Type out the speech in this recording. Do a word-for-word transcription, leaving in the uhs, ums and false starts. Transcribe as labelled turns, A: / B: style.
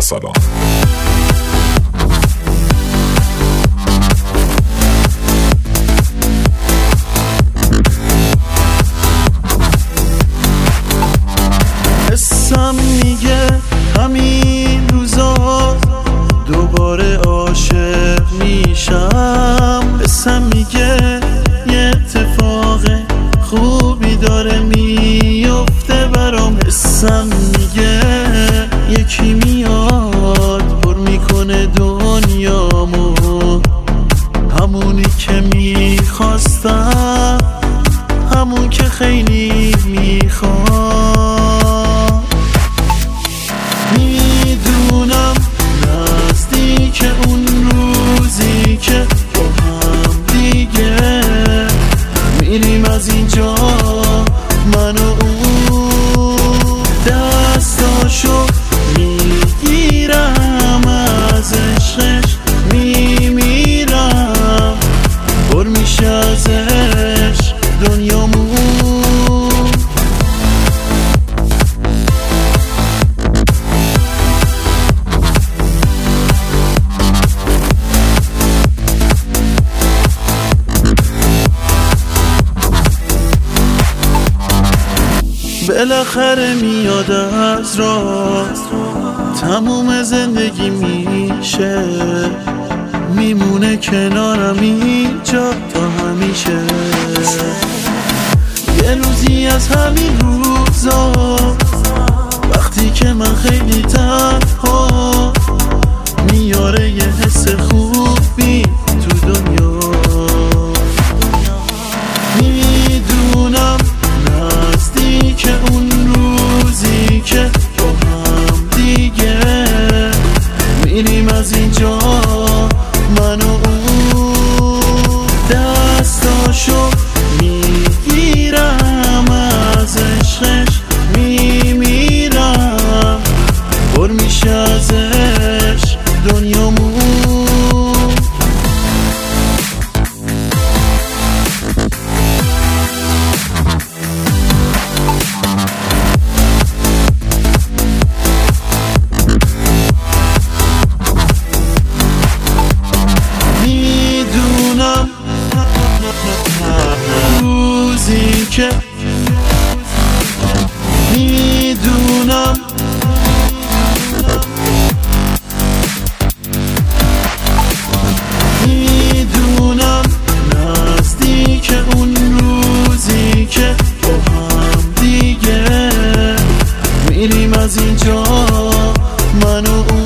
A: سلام.
B: حسم میگه همین روزا دوباره عاشق میشم. حسم میگه یه اتفاق خوبی داره میفته برام. حسم میگه یکی میاد پر میکنه دنیامو، همونی که میخواستم، همون که خیلی میخوام. میدونم نزدیک اون روزی که با هم دیگه میریم از اینجا، من و اون. دستاشو میگیرم، از عشقش میمیرم، پر میشه ازش دنیامون. بالاخره میاد از راه، تموم زندگی میشه، میمونه کنارم اینجا تا همیشه. یه روزی از همین روزا، وقتی که من خیلی تنها، میاره یه حس خوبی تو دنیا. میدونم نزدیک اون روزی که با هم دیگه میریم از اینجا، من و اون. دستاشو میگیرم، از عشقش میمیرم، پر میشه ازش دنیامون. روزی که میدونم میدونم نزدیک اون روزی که با هم دیگه میریم از اینجا، من و